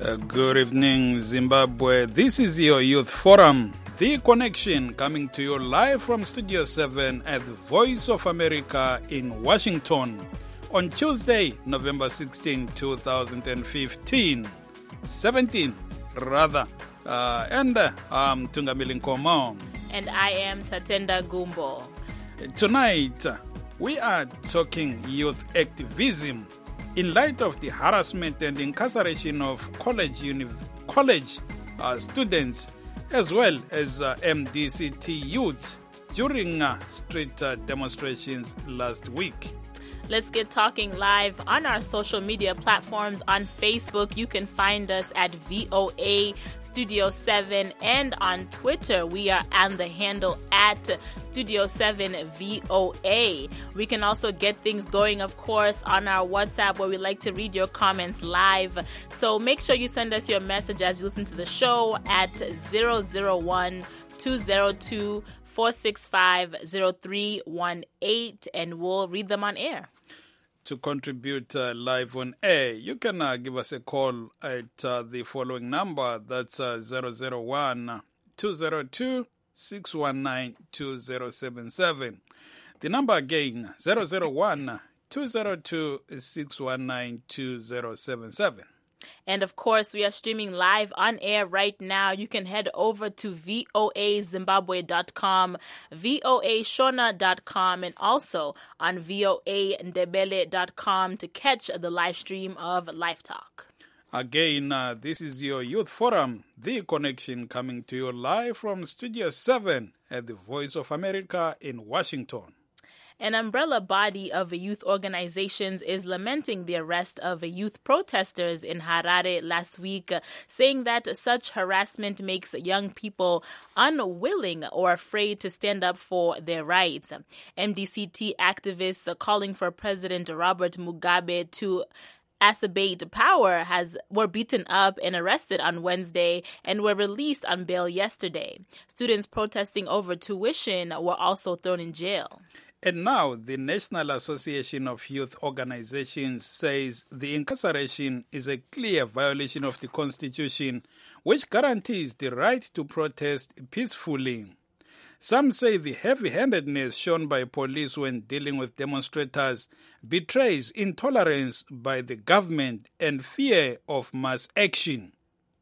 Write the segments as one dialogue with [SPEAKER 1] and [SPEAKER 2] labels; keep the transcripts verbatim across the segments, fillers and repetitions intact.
[SPEAKER 1] Uh, good evening, Zimbabwe. This is your Youth Forum, The Connection, coming to you live from Studio seven at the Voice of America in Washington on Tuesday, November sixteenth, twenty fifteen. seventeen, rather. Uh, and uh, I'm Tungamili Nkomo.
[SPEAKER 2] And I am Tatenda Gumbo.
[SPEAKER 1] Tonight, uh, we are talking youth activism in light of the harassment and incarceration of college uni- college uh, students as well as uh, M D C T youths during uh, street uh, demonstrations last week.
[SPEAKER 2] Let's get talking live on our social media platforms. On Facebook, you can find us at V O A Studio seven, and on Twitter, we are on the handle at Studio seven V O A. We can also get things going, of course, on our WhatsApp, where we like to read your comments live. So make sure you send us your message as you listen to the show at zero zero one two zero two four six five zero three one eight, and we'll read them on air.
[SPEAKER 1] To contribute uh, live on air, you can uh, give us a call at uh, the following number. That's uh, zero zero one two zero two six one nine two zero seven seven. The number again, zero zero one two zero two six one nine two zero seven seven.
[SPEAKER 2] And of course, we are streaming live on air right now. You can head over to V O A Zimbabwe dot com, V O A Shona dot com, and also on V O A Ndebele dot com to catch the live stream of Live Talk.
[SPEAKER 1] Again, uh, this is your Youth Forum, The Connection, coming to you live from Studio seven at the Voice of America in Washington.
[SPEAKER 2] An umbrella body of youth organizations is lamenting the arrest of youth protesters in Harare last week, saying that such harassment makes young people unwilling or afraid to stand up for their rights. M D C T activists are calling for President Robert Mugabe to acerbate power has were beaten up and arrested on Wednesday and were released on bail yesterday. Students protesting over tuition were also thrown in jail.
[SPEAKER 1] And now the National Association of Youth Organizations says the incarceration is a clear violation of the Constitution, which guarantees the right to protest peacefully. Some say the heavy-handedness shown by police when dealing with demonstrators betrays intolerance by the government and fear of mass action.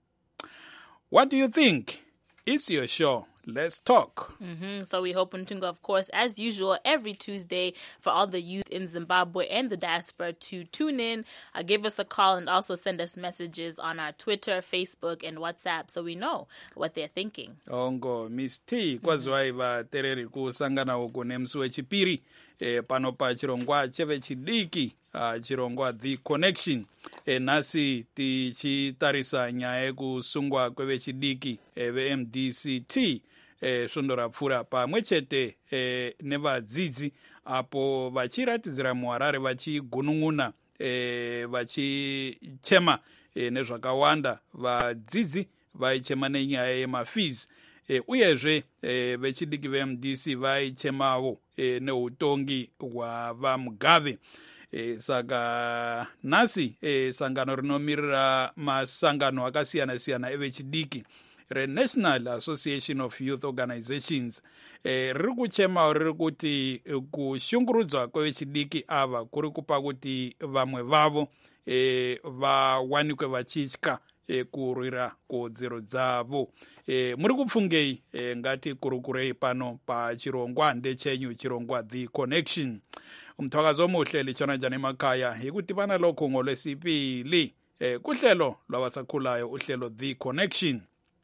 [SPEAKER 1] What do you think? It's your show. Let's talk.
[SPEAKER 2] Mm-hmm. So we hope, Ntunga, of course, as usual, every Tuesday for all the youth in Zimbabwe and the diaspora to tune in, uh, give us a call, and also send us messages on our Twitter, Facebook, and WhatsApp so we know what they're thinking.
[SPEAKER 1] Ongo, Miss T, kwazwai va tereri kusangana uku nemsi wechipiri, eh, pano pa chirongwa cheve chidiki, uh, chirongwa The Connection. E nasi tichitarisa nyaya kusungwa kweve chidiki e, ve M D C T e, svondora pfura pamwe chete e, nevadzidzi apo vachiratidzira muHarare vachigunun'una e, vachichema e, nezvakawanda. Vadzidzi vaichema nenyaya yemafees e, uyezve e, vechidiki ve-M D C vaichemawo e, neutongi hwavaMugabe. E, saka nasi e, sangano rinomirira masangano akasiyana siyana evechidiki reNational Association of Youth Organizations e, riri kuchema riri kuti kushungurudzwa kwevechidiki ava kuri kupa kuti vamwe vavo e, vawanikwe vachitya e, kurwira kodzero dzavo. E, muri kupfungei e, ngati kurukurei pano pachirongwa ndechenyu, chirongwa The Connection. Umthwakazi omuhle lichona njani emakhaya ikuti bana lokho ngolwesibili eh kuhlelo lwabasakhulayo uhlelo The Connection.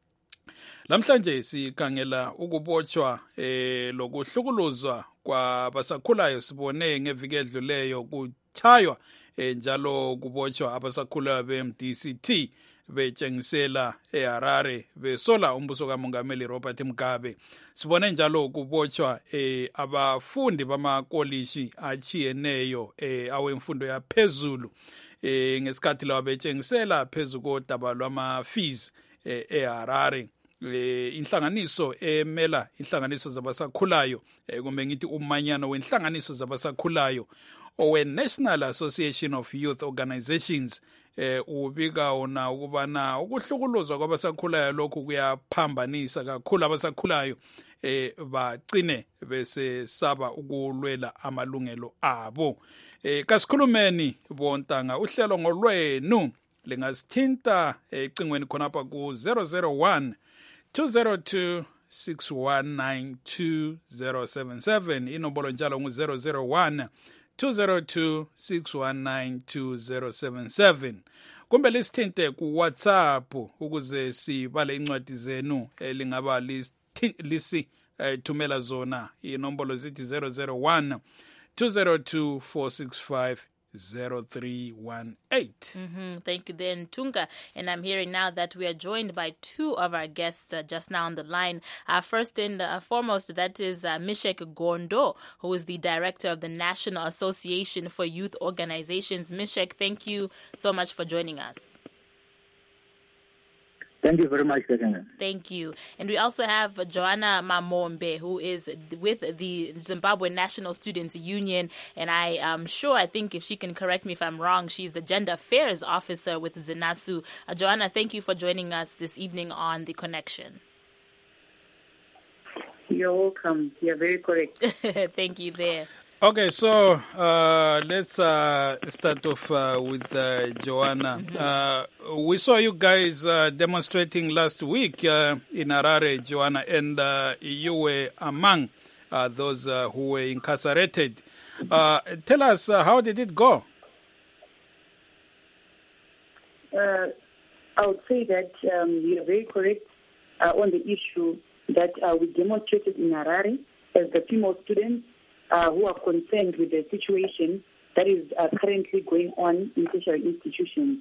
[SPEAKER 1] Lamhlanje sikhangela ukubotshwa eh lokuhlukuluzwa kwabasakhulayo. Sibone ngeviki edluleyo kuchaywa eh, njalo kubotshwa abasakhulayo be-M D C T betshengisela eHarare besola umbuso kaMongameli Robert Mugabe. Sibone njalo kubotshwa eh abafundi bamakolishi achiyeneyo eh awemfundo yaphezulu eh ngesikhathi lawo betshengisela phezulu kodaba lwama fees eh eHarare. Eh inhlanganiso emela inhlanganiso zabasakhulayo eh kumbe ngithi umanyano wenhlanganiso zabasakhulayo owe-National Association of Youth Organizations eh ubika ona ukubana ukuhlukuluzwa kwabasakhulayo lokhu kuyaphambanisa kakhulu abasakhulayo eh bagcine bese saba ukulwela amalungelo abo. Eh kasikhulumeni bontanga uhlelo ngolwenu lingasithinta ecingweni khonapha ku zero zero one two zero two six one nine two zero seven seven inombolo njalo ngu zero zero one two zero two six one nine two zero seven seven kumbe lisithinte ku WhatsApp ukuze sibale incwadi zenu elingaba lisi thumela zona inombolo zithi zero zero one two zero two four six five zero three one eight.
[SPEAKER 2] Mm-hmm. Thank you there, Ntunga. And I'm hearing now that we are joined by two of our guests uh, just now on the line. Uh, first and uh, foremost, that is uh, Mishek Gondo, who is the director of the National Association for Youth Organizations. Mishek, thank you so much for joining us.
[SPEAKER 3] Thank you very much, Katrina.
[SPEAKER 2] Thank you. And we also have Joanna Mamombe, who is with the Zimbabwe National Students Union. And I am sure, I think if she can correct me if I'm wrong, she's the Gender Affairs Officer with ZINASU. Uh, Joanna, thank you for joining us this evening on The Connection.
[SPEAKER 4] You're welcome. You're very correct.
[SPEAKER 2] Thank you there.
[SPEAKER 1] Okay, so uh, let's uh, start off uh, with uh, Joanna. Mm-hmm. Uh, we saw you guys uh, demonstrating last week uh, in Harare, Joanna, and uh, you were among uh, those uh, who were incarcerated. Uh, tell us, uh, how did it go?
[SPEAKER 4] Uh, I would say that um, you are very correct uh, on the issue that uh, we demonstrated in Harare as the female students Uh, who are concerned with the situation that is uh, currently going on in tertiary institutions.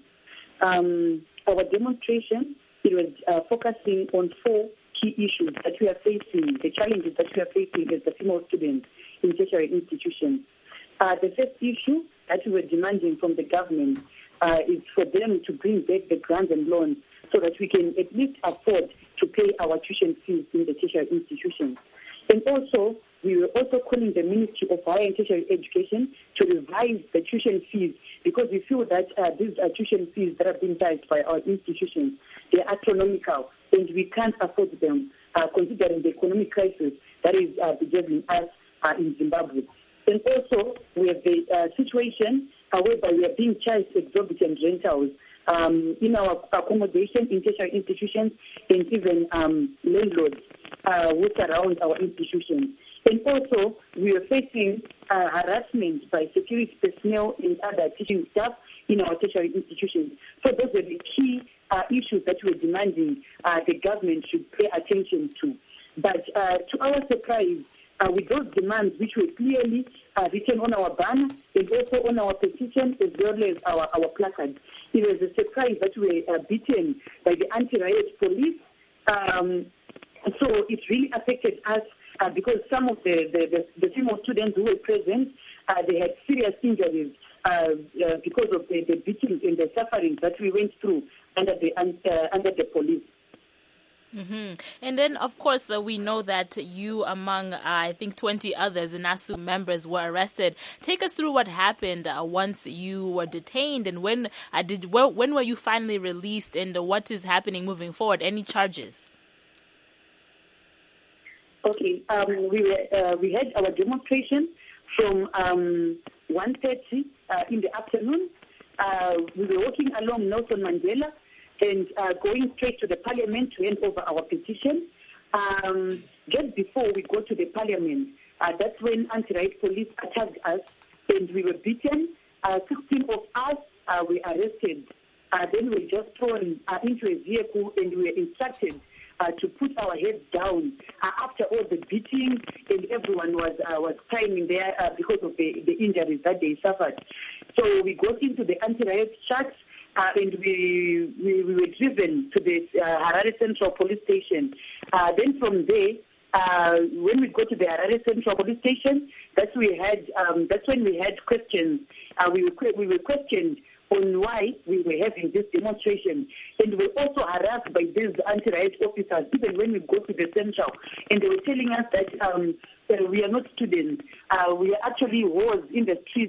[SPEAKER 4] Um, our demonstration, it was uh, focusing on four key issues that we are facing, the challenges that we are facing as the female students in tertiary institutions. Uh, the first issue that we were demanding from the government uh, is for them to bring back the grants and loans so that we can at least afford to pay our tuition fees in the tertiary institutions. And also, we were also calling the Ministry of Higher and Tertiary Education to revise the tuition fees because we feel that uh, these uh, tuition fees that are being charged by our institutions, they are astronomical and we can't afford them uh, considering the economic crisis that is uh, bedeviling us uh, in Zimbabwe. And also, we have the uh, situation uh, whereby we are being charged exorbitant rentals um, in our accommodation in tertiary institutions and even um, landlords uh, who surround our institutions. And also, we are facing uh, harassment by security personnel and other teaching staff in our tertiary institutions. So those are the key uh, issues that we're demanding uh, the government should pay attention to. But uh, to our surprise, uh, with those demands which were clearly uh, written on our banner and also on our petition as well as our, our placard, it was a surprise that we were uh, beaten by the anti-riot police. Um, so it really affected us Uh, because some of the, the, the, the female students who were present, uh, they had serious injuries uh, uh, because of the, the beatings and the suffering that we went through under the uh, under the police.
[SPEAKER 2] Mm-hmm. And then, of course, uh, we know that you, among, uh, I think, twenty others, ZINASU members, were arrested. Take us through what happened uh, once you were detained, and when uh, did well, when were you finally released, and uh, what is happening moving forward? Any charges?
[SPEAKER 4] Okay, um, we were, uh, we had our demonstration from um, one thirty uh, in the afternoon. Uh, we were walking along Nelson Mandela and uh, going straight to the parliament to hand over our petition. Um, just before we go to the parliament, uh, that's when anti-riot police attacked us and we were beaten. Uh, sixteen of us uh, were arrested. Uh, then we were just thrown uh, into a vehicle and we were instructed Uh, to put our heads down uh, after all the beating, and everyone was uh, was crying there uh, because of the, the injuries that they suffered. So we got into the anti-riot church uh, and we, we we were driven to the uh, Harare Central Police Station. Uh, then from there, uh, when we go to the Harare Central Police Station, that's we had um, that's when we had questions. Uh, we were we were questioned on why we were having this demonstration. And we were also harassed by these anti-riot officers, even when we go to the central. And they were telling us that um, uh, we are not students. Uh, we are actually whores in the streets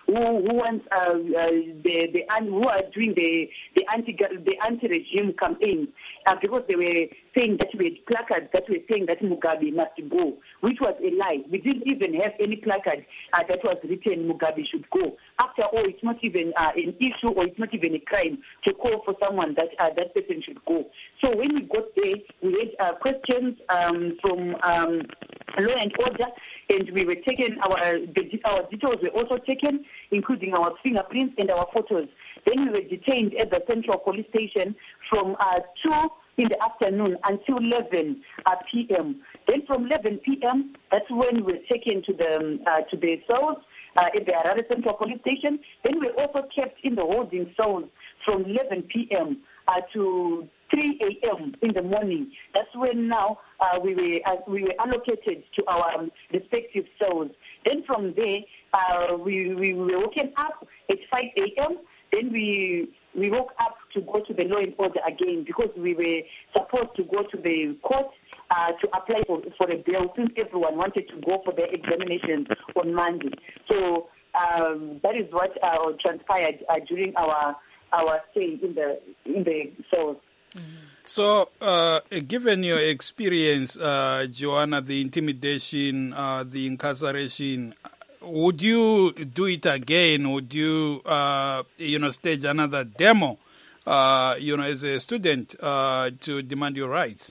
[SPEAKER 4] who, who wants uh, uh, the the who are doing the the anti the anti-regime campaign uh, because they were saying that we had placards that were saying that Mugabe must go, which was a lie. We didn't even have any placard uh, that was written Mugabe should go. After all, it's not even uh, an issue, or it's not even a crime to call for someone that uh, that person should go. So when we got there, we had uh, questions um, from um, law and order, and we were taken, our the, our details were also taken, including our fingerprints and our photos. Then we were detained at the Central Police Station from uh, two in the afternoon until eleven p.m. Then from eleven p.m., that's when we were taken to the um, uh, to the cells uh, at the Harare Central Police Station. Then we were also kept in the holding cells from eleven p.m. Uh, to three a.m. in the morning. That's when now uh, we were uh, we were allocated to our um, respective cells. Then from there, uh, we, we were woken up at five a.m. Then we we woke up to go to the law and order again, because we were supposed to go to the court uh, to apply for, for a bail, since everyone wanted to go for their examinations on Monday. So um, that is what uh, transpired uh, during our our stay in the in the cells.
[SPEAKER 1] Mm-hmm. So, uh, given your experience, uh, Joanna, the intimidation, uh, the incarceration, would you do it again? Would you, uh, you know, stage another demo, uh, you know, as a student uh, to demand your rights?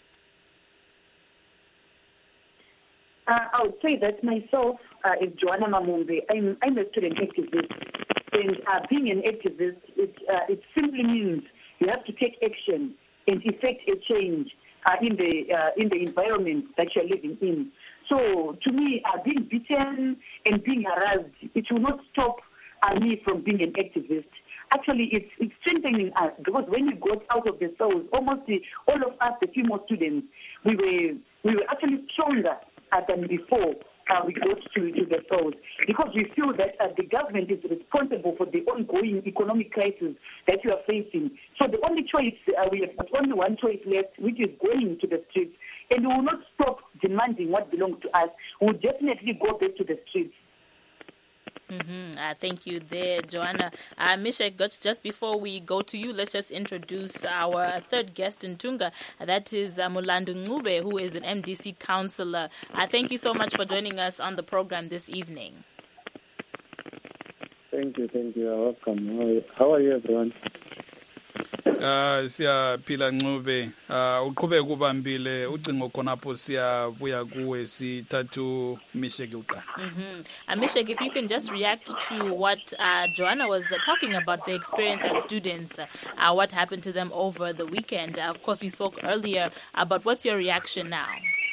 [SPEAKER 4] Uh, I would say that myself, uh, is Joanna Mamumbe. I'm, I'm a student activist. And uh, being an activist, it, uh, it simply means you have to take action and effect a change uh, in the uh, in the environment that you're living in. So, to me, uh, being beaten and being harassed, it will not stop uh, me from being an activist. Actually, it's, it's strengthening us, because when we got out of the cells, almost the, all of us, the female students, we were we were actually stronger uh, than before. Uh, we got to, to the cells, because we feel that uh, the government is responsible for the ongoing economic crisis that we are facing. So the only choice, uh, we have got only one choice left, which is going to the streets. And we will not stop demanding what belongs to us. We will definitely go back to the streets.
[SPEAKER 2] Mm-hmm. Uh, thank you there, Joanna. Uh, Mishek, just before we go to you, let's just introduce our third guest in Tunga. Uh, that is uh, Mulandu Ncube, who is an M D C councillor. Uh, thank you so much for joining us on the program this evening.
[SPEAKER 3] Thank you, thank you. You're welcome. How are you, How are you everyone?
[SPEAKER 1] Uh, siyaphila Ncube, uh, uqhubeka ubambile ucingo khonapho siyabuya kuwe sithathu Mishek uqala.
[SPEAKER 2] Mhm. Uh, Mishek, if you can just react to what uh, Joanna was uh, talking about, the experience as students, uh, what happened to them over the weekend. Uh, of course, we spoke earlier, uh, but what's your reaction now?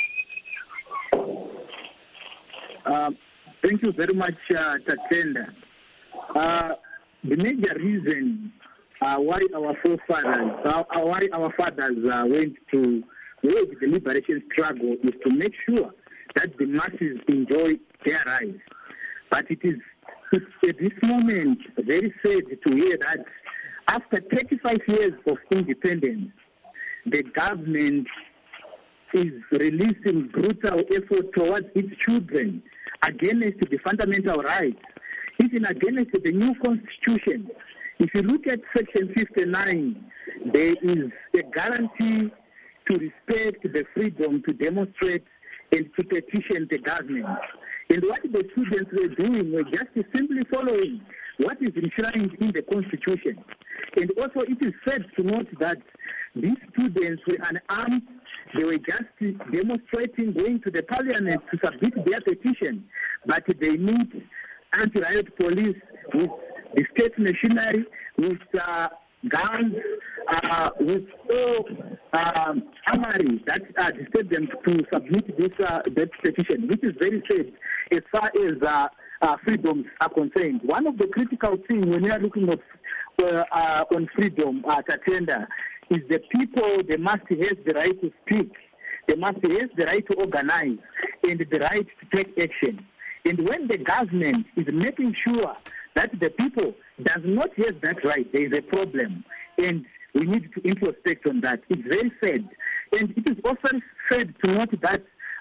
[SPEAKER 3] Uh, thank you very much, uh, Tatenda. Uh, the major reason Uh, why our forefathers, uh, why our fathers uh, went to wage the liberation struggle is to make sure that the masses enjoy their rights. But it is it's at this moment very sad to hear that after thirty-five years of independence, the government is releasing brutal effort towards its children against the fundamental rights, even against the new constitution. If you look at Section fifty-nine, there is a guarantee to respect the freedom to demonstrate and to petition the government. And what the students were doing were just simply following what is enshrined in the Constitution. And also it is sad to note that these students were unarmed. They were just demonstrating, going to the parliament to submit their petition, but they need anti-riot police with the state machinery, with uh, guns, uh, with all um, armory that uh, disturb them to submit this uh, that petition, which is very sad as far as uh, uh, freedoms are concerned. One of the critical things when we are looking at uh, uh, on freedom at uh, Tatenda is the people, they must have the right to speak, they must have the right to organize, and the right to take action. And when the government is making sure that the people does not have that right, there is a problem. And we need to introspect on that. It's very sad. And it is also sad to note that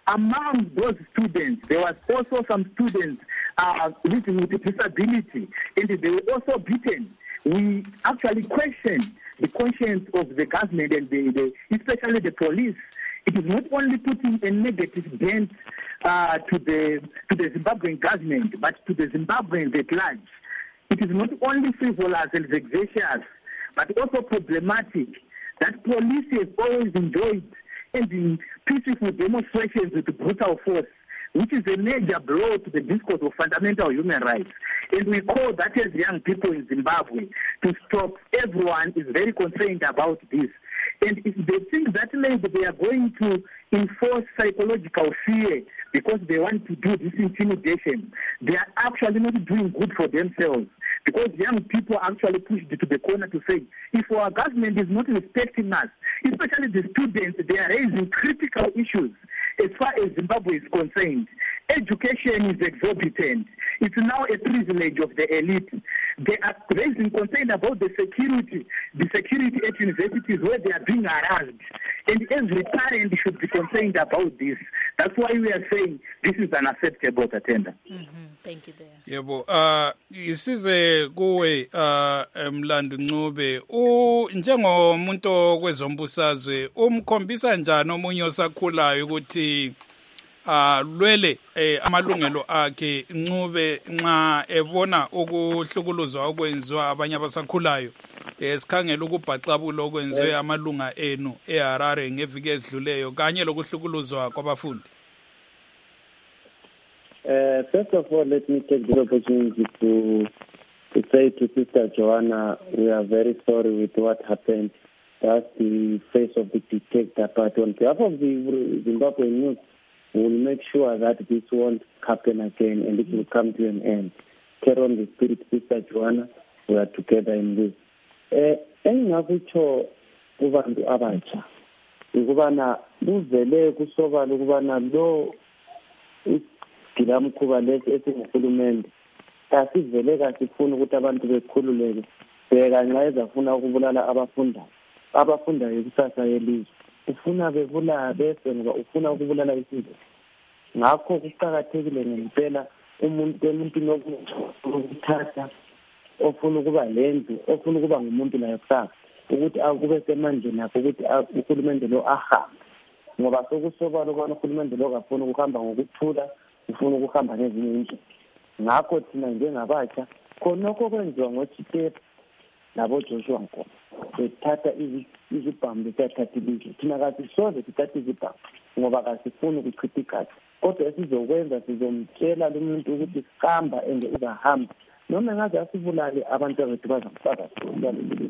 [SPEAKER 3] among those students, there was also some students uh, living with a disability, and they were also beaten. We actually question the conscience of the government and the, the, especially the police. It is not only putting a negative bent uh, to the to the Zimbabwean government, but to the Zimbabweans at large. It is not only frivolous and vexatious, but also problematic that police has always enjoyed ending peaceful demonstrations with brutal force, which is a major blow to the discourse of fundamental human rights. And we call that as young people in Zimbabwe to stop. Everyone is very concerned about this. And if they think that maybe they are going to enforce psychological fear because they want to do this intimidation, they are actually not doing good for themselves. Because young people are actually pushed to the corner to say, if our government is not respecting us, especially the students, they are raising critical issues as far as Zimbabwe is concerned. Education is exorbitant. It's now a privilege of the elite. They are raising concern about the security, the security at universities where they are being harassed. And every parent should be concerned about this. That's why we are saying this is unacceptable, Tatenda.
[SPEAKER 2] Mm-hmm. Thank you there.
[SPEAKER 1] Yebo, uh isize kuwe uh Mlando Ncube u njengomuntu kwezombusazwe umkhombisa njani omunye osakhulayo ukuthi uh lwele eh, amalungelo akhe Ncube nxa ebona ukuhlukuluzwa okwenziwa abanye abasakhulayo esikhangela ukubhaxabulo okwenziwe amalunga enu eHarare ngeviki edluleyo kanye lokuhlukuluzwa kwabafundi?
[SPEAKER 5] Uh, first of all, let me take the opportunity to to say to Sister Joanna, we are very sorry with what happened. That's the face of the dictator. But on behalf of the Zimbabwean youth, we will make sure that this won't happen again and it will come to an end. Carry on the spirit, Sister Joanna. We are together in this. Engingakutsho kubantu abatsha ukubana kuvele kusobala ukubana lo gilamkhuba lesi esingurhulumente asivele kasifuna ukuthi abantu bekhululeke bheka nxa ezafuna ukubulala abafundayo abafundayo kusasa yelizwe ufuna bebulala bese ngoba ufuna ukubulala isizwe. Ngakho kuqakathekile ngempela umuntu emuntwini okuthatha ofuna ukuba lendlu ofuna ukuba ngumuntu layo kusasa ukuthi akube semandleni akho ukuthi uhulumende lo ahambe ngoba sokusobala ukubana uhulumende lo kafuna ukuhamba ngokuthula ufuna ukuhamba ngezinye indlela. Ngakho thina njengabatsha khonokho kwenziwa ngoThitepa nabo Joshua Nkomo bethatha izibhamu bethatha ilizwe. Thina kasisoze sithathe izibhamu ngoba kasifuni ukuchitha igazi, kodwa esizokwenza sizomtshela lo muntu ukuthi hamba ende uzahamba noma ngaze asibulale abantu bethu bazamfaka kuleli.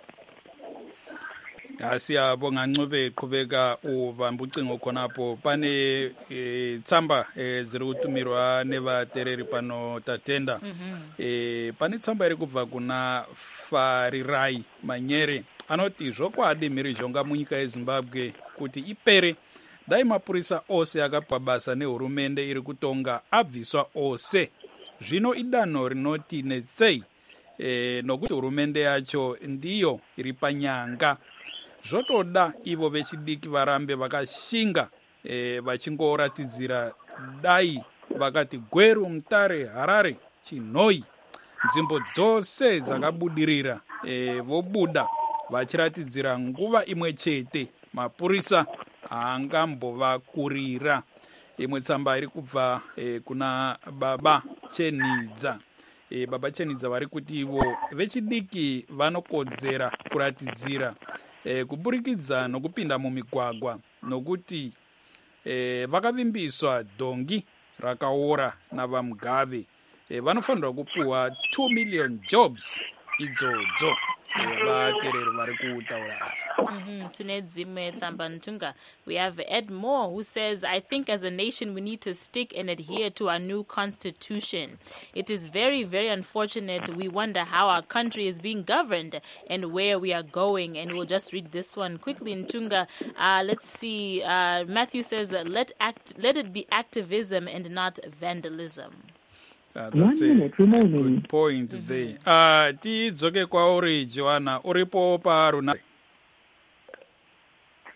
[SPEAKER 1] Asiyabonga Ncube eqhubeka ubamba ucingo khonapho pane eh, tsamba eh, ziri kutumirwa nevatereri pano Tatenda. Mm-hmm. eh, pane tsamba iri kubva kuna Farirai Manyere anoti zvokwadi mhirizhonga munyika yeZimbabwe kuti ipere dai mapurisa ose akapwa basa nehurumende iri kutonga abviswa ose. Zvino idanho rinoti netsei eh, nokuti hurumende yacho ndiyo iri panyanga. Zvotoda ivo vechidiki varambe vakashinga e, vachingoratidzira dai vakati Gweru, Mutare, Harare, Chinhoi, nzvimbo dzose dzakabudirira e, vobuda vachiratidzira nguva imwe chete mapurisa angambovakurira. Imwe tsamba iri kubva e, kuna Baba Chenidza. E, Baba Chenidza vari kuti ivo vechidiki vanokodzera kuratidzira E, kuburikidza nokupinda mumigwagwa nokuti e, vakavimbiswa dhongi rakaora navamugave e, vanofanirwa kupuwa two million jobs idzodzo e, vatereri vari kutaura ava.
[SPEAKER 2] Mm-hmm. Tine dzimwe tsamba Ntunga. We have Ed Moore who says, I think as a nation we need to stick and adhere to our new constitution. It is very, very unfortunate. We wonder how our country is being governed and where we are going. And we'll just read this one quickly. Ntunga, uh, let's see. Uh, Matthew says, let act, let it be activism and not vandalism.
[SPEAKER 1] Uh, that's a, a good point mm-hmm. there. Uh, tidzoke kwauri Joanna, uripo parunare.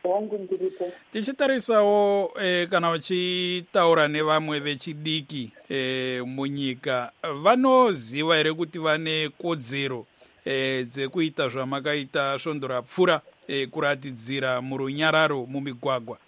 [SPEAKER 4] hongu ndiripo.
[SPEAKER 1] Tichitarisawo eh, kana uchitaura nevamwe vechidiki eh, munyika vanoziva here kuti vane kodzero eh, dzekuita zvamakaita svondo rapfura eh, kuratidzira murunyararo mumigwagwa?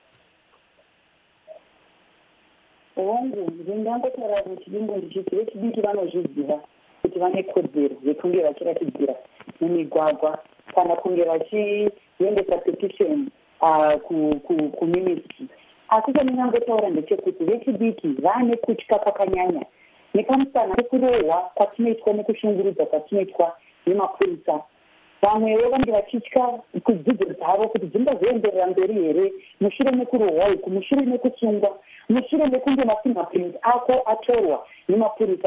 [SPEAKER 4] Hongu ndingangotaura muchidimbo ndichiti vechidiki vanozviziva kuti vane kodzero yekunge vachiratidzira mumigwagwa kana kunge vachiendesa petition kuministry. Asi chandingangotaura ndechekuti vechidiki vane kutya kwakanyanya nekamusana nekurohwa kwatinoitwa nekushungurudza kwatinoitwa nemapurisa. Vamwewo vange vachitya kudzidzo dzavo kuti dzingazoenderera mberi here mushure mekurohwa uku, mushure mekusungwa, mushure mekunge mafingerprint ako atorwa nemapurisa.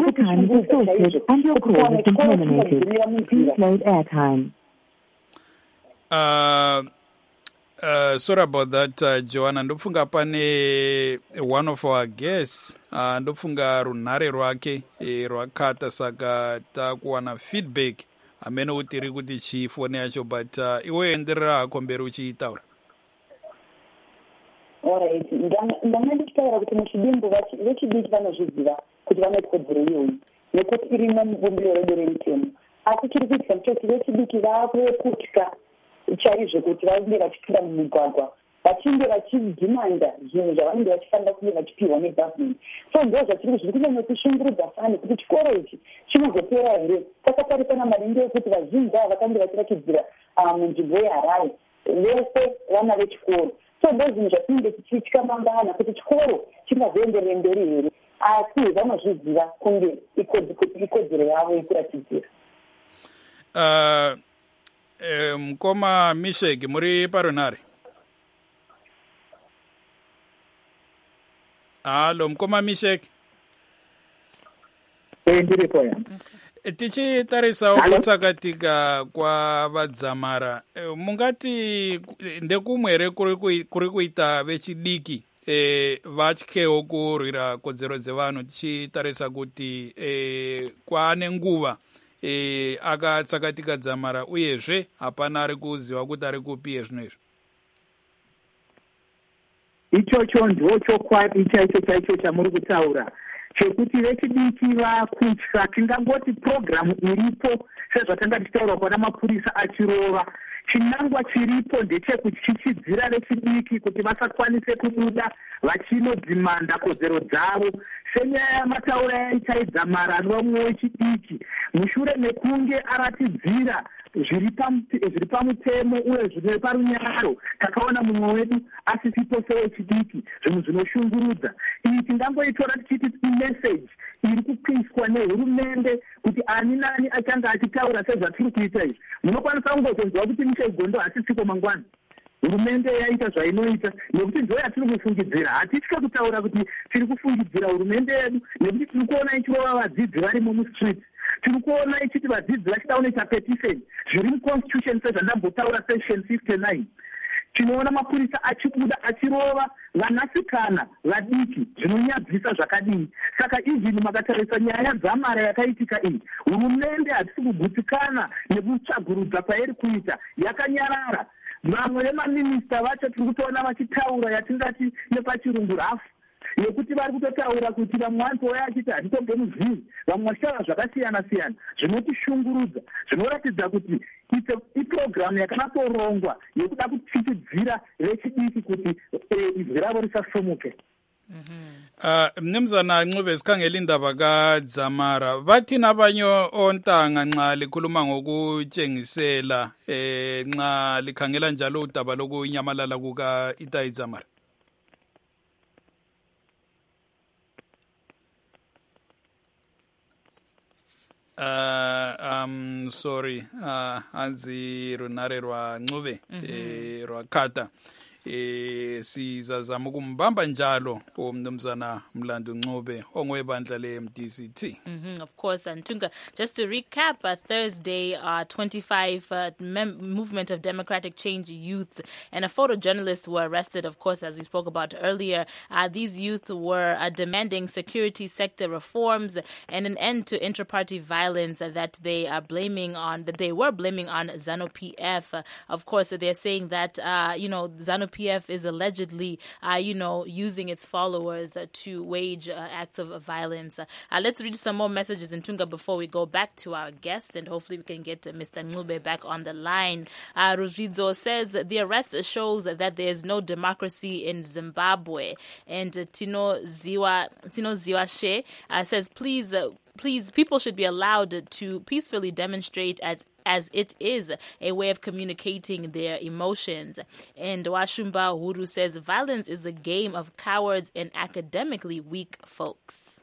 [SPEAKER 1] Uh, uh, sorry about that, uh, Joanna. Ndofunga pane one of our guests, uh, ndofunga runhare rwake e, rwakata saka takuwana feedback amene utiri kuti chifone yacho, but uh, iwe enderera hako mberi uchiitaura.
[SPEAKER 4] Alright, ndanga ndichitaura kuti muchidimbo vechidiki vanozviziva kuti vane kodzero iyoyi nekuti irimo mubumbiro redu remutemo. Asi chiri kuitika ndechekuti vechidiki vaakutya chaizvo kuti vange vachipinda mumigwagwa vachinge vachidhimanda zvinhu zvavanenge vachifanira kunge vachipiwa negovernment. So ndo zvatiri zviri kunyanya kushungurudza fani kuti chikoro ichi chinozopera here. Takatarisana maringe ekuti vazhinji ava vakange vachiratidzira munzvimbo yeHarare vese vana vechikoro. So ndo zvinhu zvatinenge tichitya mangana kuti chikoro chingazoenderere mberi here, asi vanozviziva kunge ikodzero yavo yekuratidzira.
[SPEAKER 1] Uh, eh, Mkoma Mishek, muri parunare? Halo, Mkoma Mishek.
[SPEAKER 3] Eh, ndiripo ya.
[SPEAKER 1] Tichitarisawo kutsakatika kwa vadzamara, mungati ndekumwe here kuri kuita vechidiki e, vatyewo kurwira kodzero dzevanhu, tichitarisa kuti e, kwaane nguva e, akatsakatika dzamara uyezve hapana ari kuziva kuti ari kupi zvino izvo?
[SPEAKER 3] Ichocho ndo chokwadi chaicho chaicho chamuri kutaura, chekuti vechidiki vakutya. Tingangoti programu iripo sezvatanga tichitaura pana mapurisa achirova, chinangwa chiripo ndechekuchichidzira vechidiki kuti vasakwanise kubuda vachinodzimanda kodzero dzavo, senyaya yamataura yaitaidza marano vamwe wechidiki mushure mekunge aratidzira zviri pamutemo uye zviri parunyararo. Takaona mumwe wedu asisipo sewechidiki, zvinhu zvinoshungurudza. Iyi tingangoitora tichiti imessage iri kupiswa nehurumende kuti ani nani achanga achitaura sezvatiri kuita izvi. Munokwanisa kungozonzwa kuti Muchegondo hasisiko mangwana. Hurumende yaita zvainoita nekuti ndo yatiri kufungidzira. Hatitye kutaura kuti tiri kufungidzira hurumende yedu nekuti tiri kuona ichirova vadzidzi varimo mustreet. Tiri kuona ichiti vadzidzi vachida kunoita petition zviri muconstitution sezvandambotaura section fifty-nine. Tinoona mapurisa achibuda achirova vanasikana vadiki, zvinonyadzisa zvakadini. Saka izvini makatarisa nyaya dzamara yakaitika iyi, hurumende hatisi kugutsikana nekutsvagurudza kwairi kuita, yakanyarara. Vamwe vemaminista vacho tiri kutoona vachitaura yatingati nepachirungu rafu, yekuti vari kutotaura kuti vamwe vanouya achiti hatitombomuzii, vamwe vachitaura zvakasiyana siyana zvinotishungurudza, zvinoratidza kuti iprogramu yakanatorongwa yekuda kuchichidzira vechidiki kuti izwi ravo risasomuke.
[SPEAKER 1] Uh, Mnumzana Ncube, sikhangela indaba kaDzamara, bathi nabanye ontanga nxa likhuluma ngokutshengisela eh nxa likhangela njalo udaba lokunyamalala kuka Itai Dzamara? Uh, um sorry, uh, anzi runare rwa Ncube, mm -hmm. eh, rwa Kata. eh sizazama ukumbamba njalo umnumzana Mlando Ncube ongwebandla le M D C T.
[SPEAKER 2] Mm-hmm, of course, and Tunga, just to recap, uh, Thursday, uh, twenty-five uh, mem- Movement of Democratic Change youth and a photojournalist were arrested, of course, as we spoke about earlier. Uh, these youth were uh, demanding security sector reforms and an end to inter-party violence uh, that they are blaming on, that they were blaming on ZANU-P F. Uh, of course, they're saying that, uh, you know, ZANU-P F is allegedly, uh, you know, using its followers uh, to wage uh, acts of violence. Uh, let's read some more messages in Tunga before we go back to our guest, and hopefully we can get uh, Mister Ncube back on the line. Uh, Ruzizo says the arrest shows that there is no democracy in Zimbabwe. And uh, Tino Ziwa Tino Ziwashe uh, says, please, uh, please, people should be allowed to peacefully demonstrate as as it is a way of communicating their emotions. And Washumba Huru says violence is a game of cowards and academically weak folks.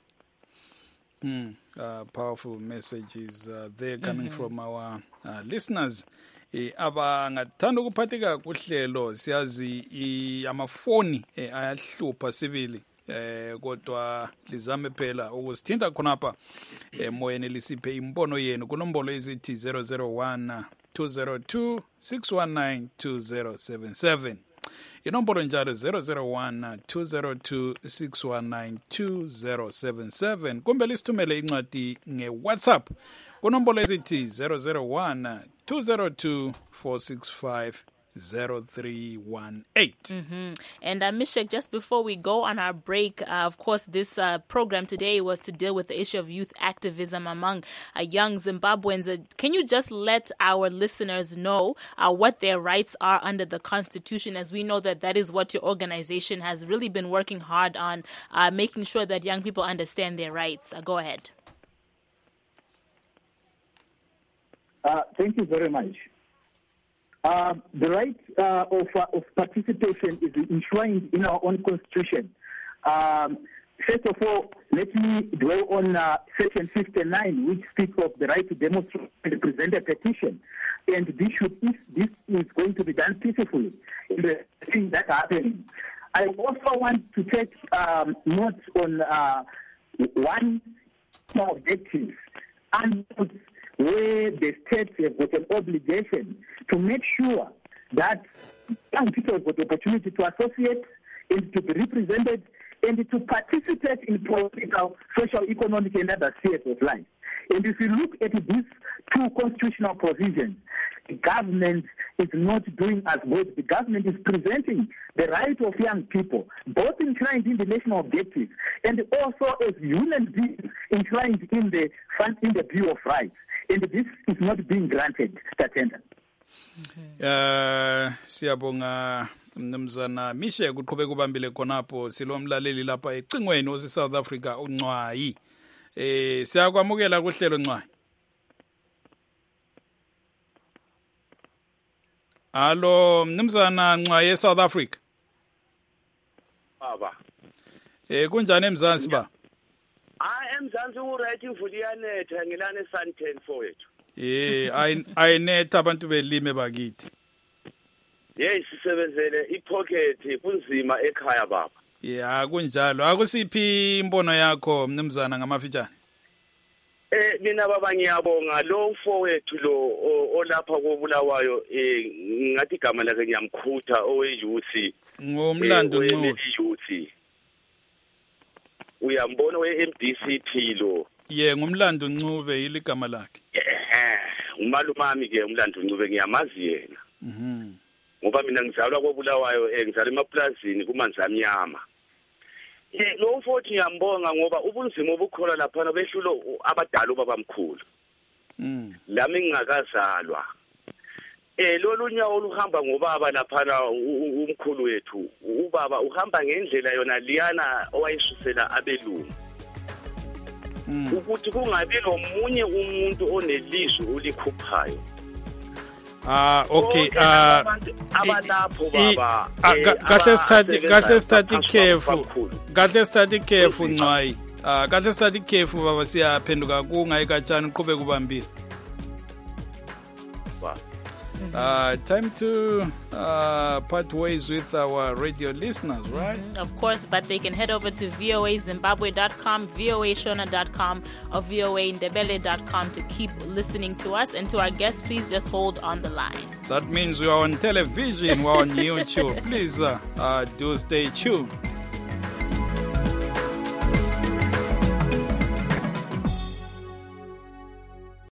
[SPEAKER 1] Mm, uh, powerful messages uh, there coming mm-hmm. from our uh, listeners. Eh, abangathanda ukuphatheka kuhlelo siyazi amafoni eh, ayahlupha sibili eh kodwa lizame phela ukusithinta khonapha emoyeni lisiphe imbono yenu kunombolo ezithi zero zero one two zero two six one nine two zero seven seven. Inombolo njalo zero zero one two zero two six one nine two zero seven seven. Kumbe lisithumele incwadi nge-WhatsApp kunombolo ezithi zero zero one two zero two four six five zero three one eight.
[SPEAKER 2] Mm-hmm. And uh, Mishek, just before we go on our break, uh, of course, this uh, program today was to deal with the issue of youth activism among uh, young Zimbabweans. Uh, can you just let our listeners know uh, what their rights are under the Constitution, as we know that that is what your organization has really been working hard on, uh, making sure that young people understand their rights? Uh, go ahead.
[SPEAKER 3] Uh, thank you very much. Uh, the right uh, of, uh, of participation is enshrined in our own constitution. Um, first of all, let me dwell on uh, section fifty-nine, which speaks of the right to demonstrate and present a petition. And this should, if this is going to be done peacefully, in the things that are happening. I also want to take um, note on uh, one objective, and where the states have got an obligation to make sure that young people have got the opportunity to associate and to be represented and to participate in political, social, economic, and other spheres of life. And if you look at these two constitutional provisions, the government is not doing as good. The government is presenting the right of young people, both enshrined in the national objectives and also as human beings enshrined in the in the Bill of Rights. And this is not being granted, Tatenda.
[SPEAKER 1] Uh, siyabonga mnumzana Mishe kuqhubeka ubambile khonapho silomlaleli lapha ecingweni ose South Africa uNcwayi. Eh siyakwamukela kuhlelo Ncwayi. Allo mnumzana Ncwayi e South Africa.
[SPEAKER 6] Baba.
[SPEAKER 1] Eh kunjani eMzansi ba?
[SPEAKER 6] Ah eMzansi u rating futhi yanetha ngilana Sun ten fowethu.
[SPEAKER 1] Eh ayinetha abantu belime bakithi.
[SPEAKER 6] Hey sisebenzele ipocket kunzima ekhaya baba.
[SPEAKER 1] Yeah kunjalo akusiphi imbono yakho mnumzana ngamafitshane?
[SPEAKER 6] Eh mina baba ngiyabonga lo mfowethu lo olapha koBulawayo eh ngathi igama lakhe ngiyamkhutha oweyouth
[SPEAKER 1] ngomlando
[SPEAKER 6] Ncube. Uyambona we-M D C T lo.
[SPEAKER 1] Ye ngumlando Ncube iligama lakhe.
[SPEAKER 6] Eh umalumami ke umlando Ncube ngiyamazi yena.
[SPEAKER 1] Mhm.
[SPEAKER 6] Ngoba mina ngizalwa koBulawayo eh ngizalwa emaplazini kumanzi amnyama. Eh lo mfowethu ngiyambonga ngoba ubunzima obukhona lapha behlulo abadala babamkhulu.
[SPEAKER 1] Mhm.
[SPEAKER 6] Lami ngingakazalwa. Eh lolu nyawo oluhamba ngobaba lapha umkhulu wethu ubaba uhamba ngendlela yona liyana owayisusela abelungu. Ukuthi kungabi lomunye umuntu onelizwi ulikhuphayo.
[SPEAKER 1] Ah okay ah
[SPEAKER 6] abalapho baba
[SPEAKER 1] kahle study kahle study careful kahle study careful Ncwayi ah kahle study careful baba siyaphenduka kunga ekatshani uqhubeka ubambile. Mm-hmm. Uh, time to uh, part ways with our radio listeners, right?
[SPEAKER 2] Mm-hmm. Of course, but they can head over to V O A Zimbabwe dot com, V O A Shona dot com, or V O A Ndebele dot com to keep listening to us. And to our guests, please just hold on the line.
[SPEAKER 1] That means we are on television, we're on YouTube. Please uh, uh, do stay tuned.